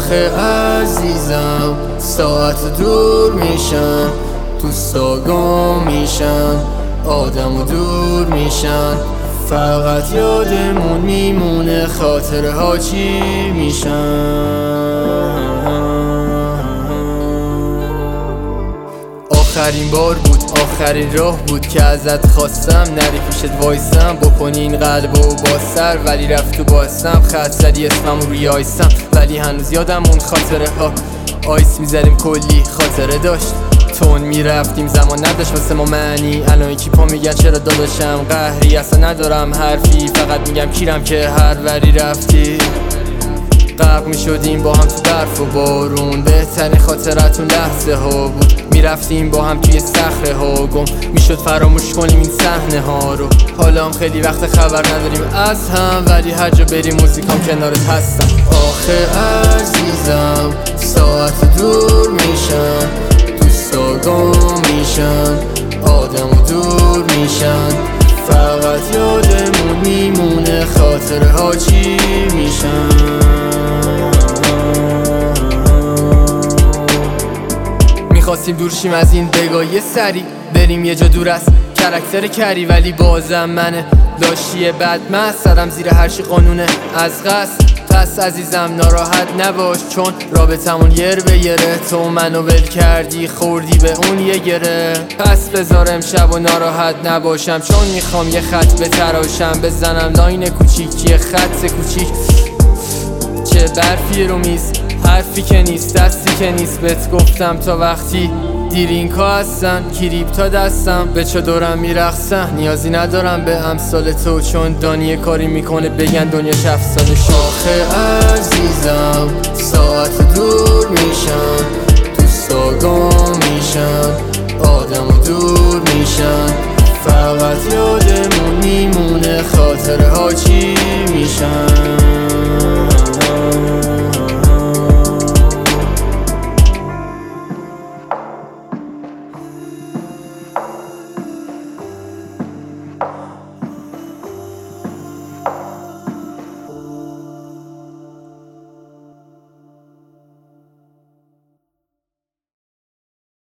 آخه عزیزم ساعت دور میشن، دوستا گم میشن، آدم و دور میشن، فقط یادمون میمونه خاطره ها چی میشن. آخرین بار بود، آخرین راه بود که ازت خواستم نری پیشت وایسم، بکنی این قلب و با سر، ولی رفت تو باسم، خط زدی اسمم روی آیسم، ولی هنوز یادم اون خاطره ها. آیس میزدیم کلی خاطره داشت، تون میرفتیم زمان نداشت واسه ما معنی. الان یکی پا میگن چرا داداشم قهری، اصلا ندارم حرفی، فقط میگم کیرم که هر وری رفتی. غرق میشدیم با هم تو برف و بارون، بهترین خاطرتون لحظه ها بود. میرفتیم با هم توی صخره ها، گم میشد فراموش کنیم این صحنه ها رو. حالا هم خیلی وقت خبر نداریم از هم، ولی هر جا بریم موزیکام کنارت هستم. آخه عزیزم ساعت دور میشن، دوستا گم میشن، آدم و دور میشن، فقط یادمون میمونه خاطره ها چی میشن. میخواستیم دور شیم از این بگاهی سری، بریم یه جا دور از کرکتر کری، ولی بازم منه لاشی بدمست، زدم زیر هرچی قانونه از قصد. پس عزیزم ناراحت نباش، چون رابطمون یر به یره، تو منو ول کردی خوردی به اون یه گره. پس بذار امشب و ناراحت نباشم، چون میخوام یه خط بتراشم، بزنم لاین کوچیک یه خط کوچیک. چه برفی رو میز، حرفی که نیست، دستی که نیست، بهت گفتم تا وقتی دیرینک ها هستن، کریپتا دستم، به چه دورم میرقصن، نیازی ندارم به امثال تو، چون دانی کاری میکنه بگن دنیا 7 ساله شد. آخه عزیزم